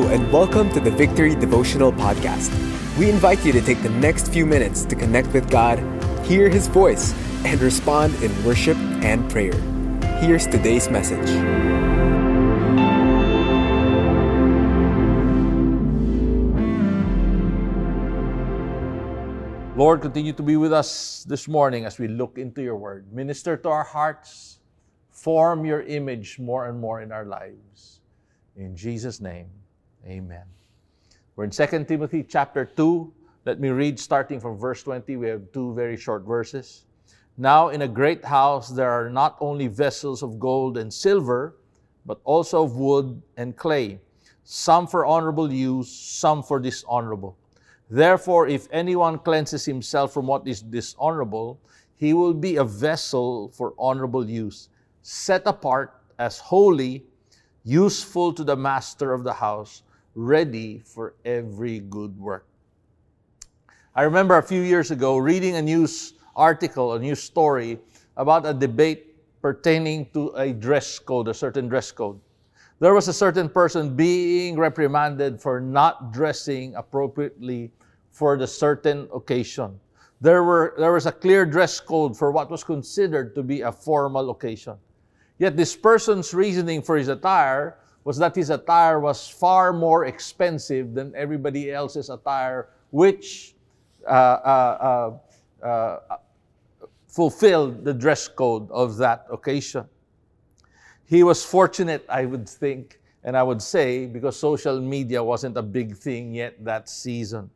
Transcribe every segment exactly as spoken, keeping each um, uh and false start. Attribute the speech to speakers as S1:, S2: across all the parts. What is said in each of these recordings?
S1: and welcome to the Victory Devotional Podcast. We invite you to take the next few minutes to connect with God, hear His voice, and respond in worship and prayer. Here's today's message.
S2: Lord, continue to be with us this morning as we look into your word. Minister to our hearts. Form your image more and more in our lives. In Jesus' name, amen. We're in Second Timothy chapter two. Let me read starting from verse twenty. We have two very short verses. Now in a great house there are not only vessels of gold and silver, but also of wood and clay, some for honorable use, some for dishonorable. Therefore, if anyone cleanses himself from what is dishonorable, he will be a vessel for honorable use, set apart as holy, useful to the master of the house, ready for every good work. I remember a few years ago reading a news article, a news story about a debate pertaining to a dress code, a certain dress code. There was a certain person being reprimanded for not dressing appropriately for the certain occasion. There were there was a clear dress code for what was considered to be a formal occasion. Yet this person's reasoning for his attire was that his attire was far more expensive than everybody else's attire, which uh, uh, uh, uh, fulfilled the dress code of that occasion. He was fortunate, I would think, and I would say, because social media wasn't a big thing yet that season.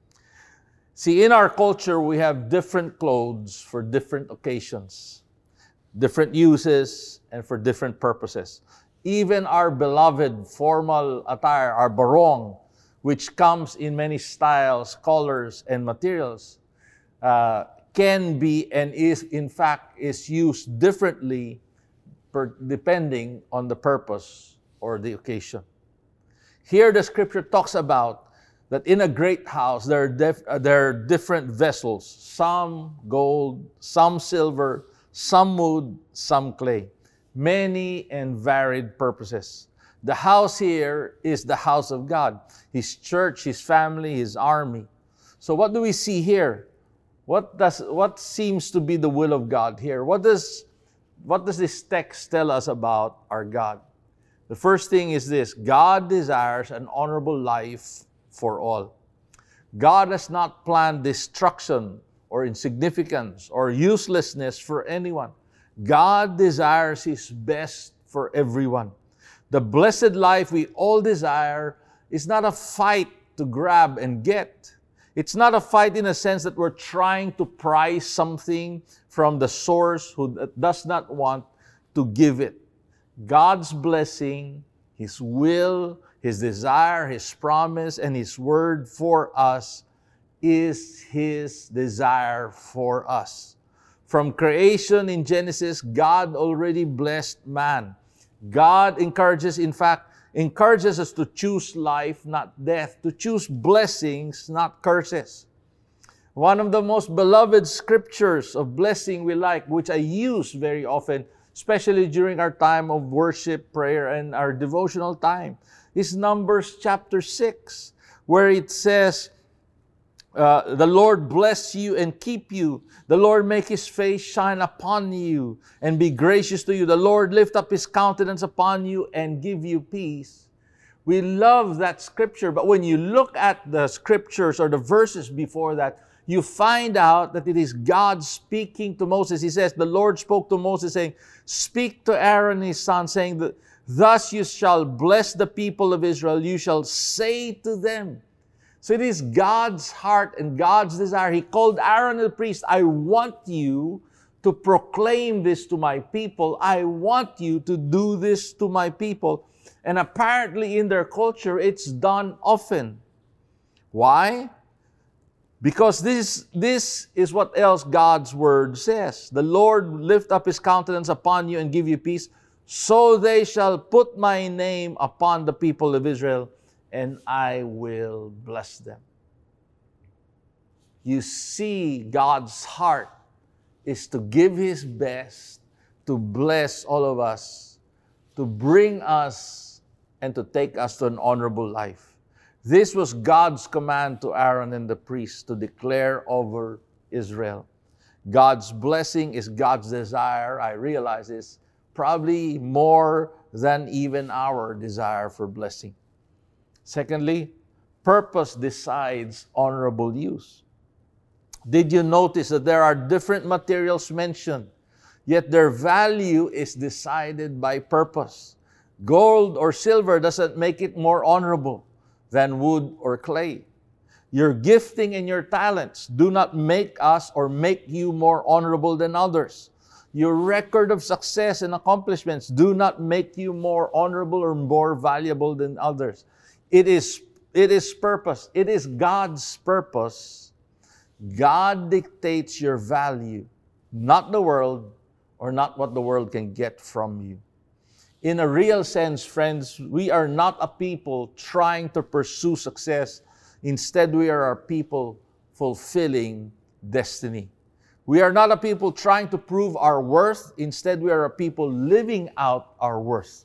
S2: See, in our culture, we have different clothes for different occasions, different uses, and for different purposes. Even our beloved formal attire, our barong, which comes in many styles, colors, and materials, uh, can be and is, in fact, is used differently per, depending on the purpose or the occasion. Here, the scripture talks about that in a great house, there are, def, uh, there are different vessels, some gold, some silver, some wood, some clay, many and varied purposes. The house here is the house of God, His church, His family, His army. So what do we see here? What does what seems to be the will of God here? What does what does this text tell us about our God? The first thing is this: God desires an honorable life for all. God has not planned destruction or insignificance or uselessness for anyone. God desires His best for everyone. The blessed life we all desire is not a fight to grab and get. It's not a fight in a sense that we're trying to prize something from the source who does not want to give it. God's blessing, His will, His desire, His promise, and His word for us is His desire for us. From creation in Genesis, God already blessed man. God encourages, in fact, encourages us to choose life, not death, to choose blessings, not curses. One of the most beloved scriptures of blessing we like, which I use very often, especially during our time of worship, prayer, and our devotional time, is Numbers chapter six, where it says, Uh, the Lord bless you and keep you. The Lord make His face shine upon you and be gracious to you. The Lord lift up His countenance upon you and give you peace. We love that scripture, but when you look at the scriptures or the verses before that, you find out that it is God speaking to Moses. He says, the Lord spoke to Moses saying, speak to Aaron his son, saying that, thus you shall bless the people of Israel. You shall say to them. So it is God's heart and God's desire. He called Aaron the priest, I want you to proclaim this to my people. I want you to do this to my people. And apparently in their culture, it's done often. Why? Because this, this is what else God's word says. The Lord lift up His countenance upon you and give you peace, so they shall put my name upon the people of Israel, and I will bless them. You see, God's heart is to give His best, to bless all of us, to bring us and to take us to an honorable life. This was God's command to Aaron and the priests to declare over Israel. God's blessing is God's desire. I realize it's probably more than even our desire for blessing. Secondly, purpose decides honorable use. Did you notice that there are different materials mentioned, yet their value is decided by purpose? Gold or silver doesn't make it more honorable than wood or clay. Your gifting and your talents do not make us or make you more honorable than others. Your record of success and accomplishments do not make you more honorable or more valuable than others. It is, it is purpose. It is God's purpose. God dictates your value, not the world or not what the world can get from you. In a real sense, friends, we are not a people trying to pursue success. Instead, we are a people fulfilling destiny. We are not a people trying to prove our worth. Instead, we are a people living out our worth.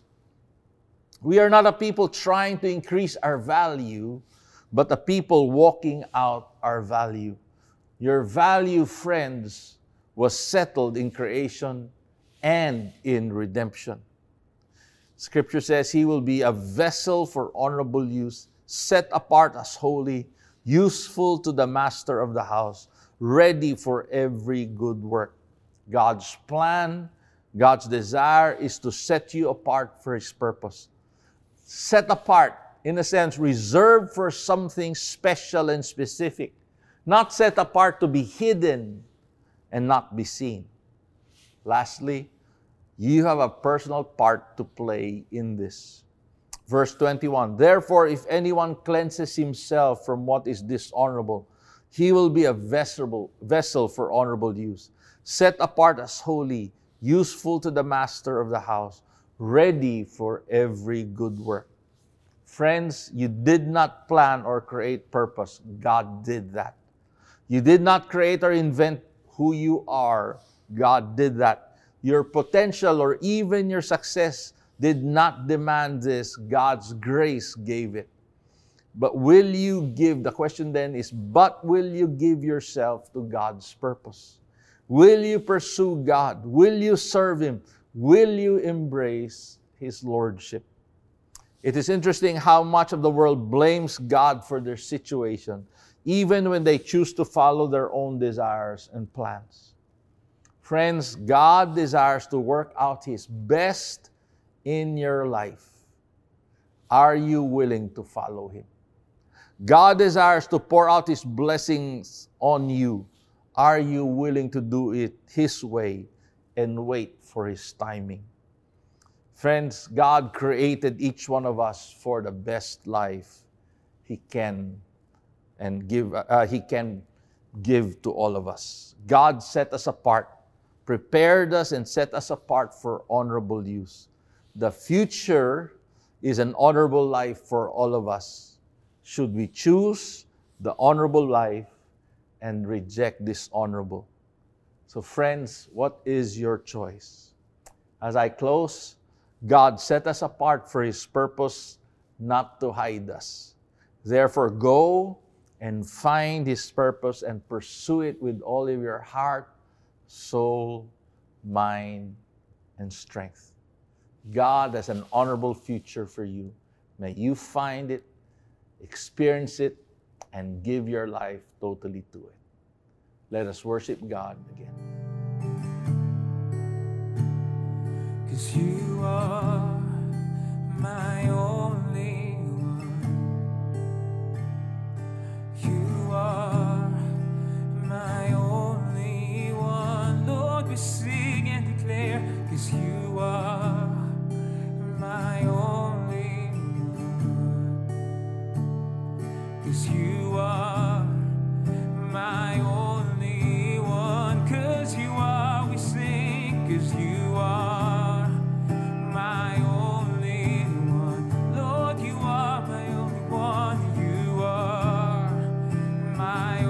S2: We are not a people trying to increase our value, but a people walking out our value. Your value, friends, was settled in creation and in redemption. Scripture says he will be a vessel for honorable use, set apart as holy, useful to the master of the house, ready for every good work. God's plan, God's desire is to set you apart for His purpose. Set apart, in a sense, reserved for something special and specific. Not set apart to be hidden and not be seen. Lastly, you have a personal part to play in this. Verse twenty-one, therefore, if anyone cleanses himself from what is dishonorable, he will be a vessel, vessel for honorable use, set apart as holy, useful to the master of the house, ready for every good work. Friends, you did not plan or create purpose. God did that. You did not create or invent who you are. God did that. Your potential or even your success did not demand this. God's grace gave it. But will you give, the question then is, but will you give yourself to God's purpose? Will you pursue God? Will you serve Him? Will you embrace His Lordship? It is interesting how much of the world blames God for their situation, even when they choose to follow their own desires and plans. Friends, God desires to work out His best in your life. Are you willing to follow Him? God desires to pour out His blessings on you. Are you willing to do it His way and wait for His timing? Friends, God created each one of us for the best life He can and give. Uh, He can give to all of us. God set us apart, prepared us, and set us apart for honorable use. The future is an honorable life for all of us. Should we choose the honorable life and reject dishonorable? So friends, what is your choice? As I close, God set us apart for His purpose, not to hide us. Therefore, go and find His purpose and pursue it with all of your heart, soul, mind, and strength. God has an honorable future for you. May you find it, experience it, and give your life totally to it. Let us worship God again.
S3: 'Cause you are my only one. You are my only one. Lord, we sing and declare, 'cause you are my only one. 'Cause you are my only one. 'Cause you are, we sing, 'cause you are my only one. Lord, you are my only one. You are my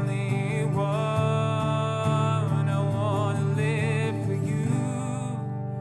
S3: only one. I want to live for you.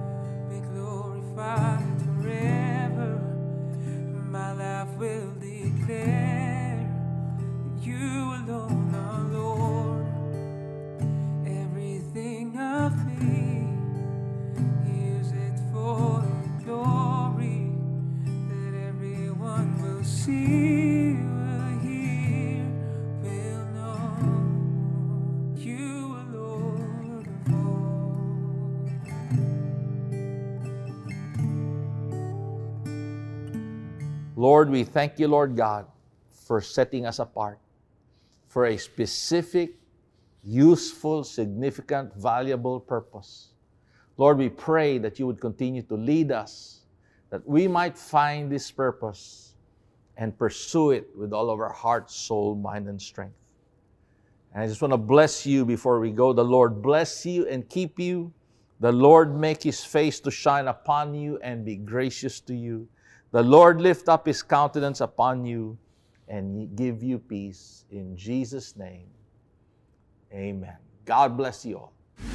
S2: Lord, we thank you, Lord God, for setting us apart for a specific, useful, significant, valuable purpose. Lord, we pray that you would continue to lead us, that we might find this purpose and pursue it with all of our heart, soul, mind, and strength. And I just want to bless you before we go. The Lord bless you and keep you. The Lord make His face to shine upon you and be gracious to you. The Lord lift up His countenance upon you and give you peace. In Jesus' name, amen. God bless you all.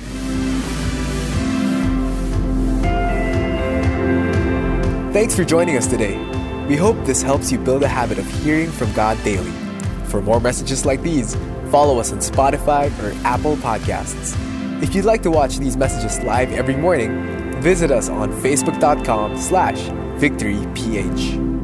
S1: Thanks for joining us today. We hope this helps you build a habit of hearing from God daily. For more messages like these, follow us on Spotify or Apple Podcasts. If you'd like to watch these messages live every morning, visit us on facebook.com slash victoryph.